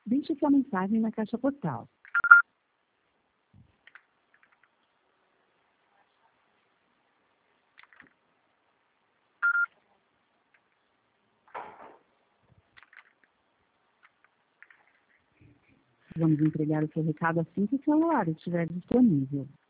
Deixe sua mensagem na caixa postal. Vamos entregar o seu recado assim que o celular estiver disponível.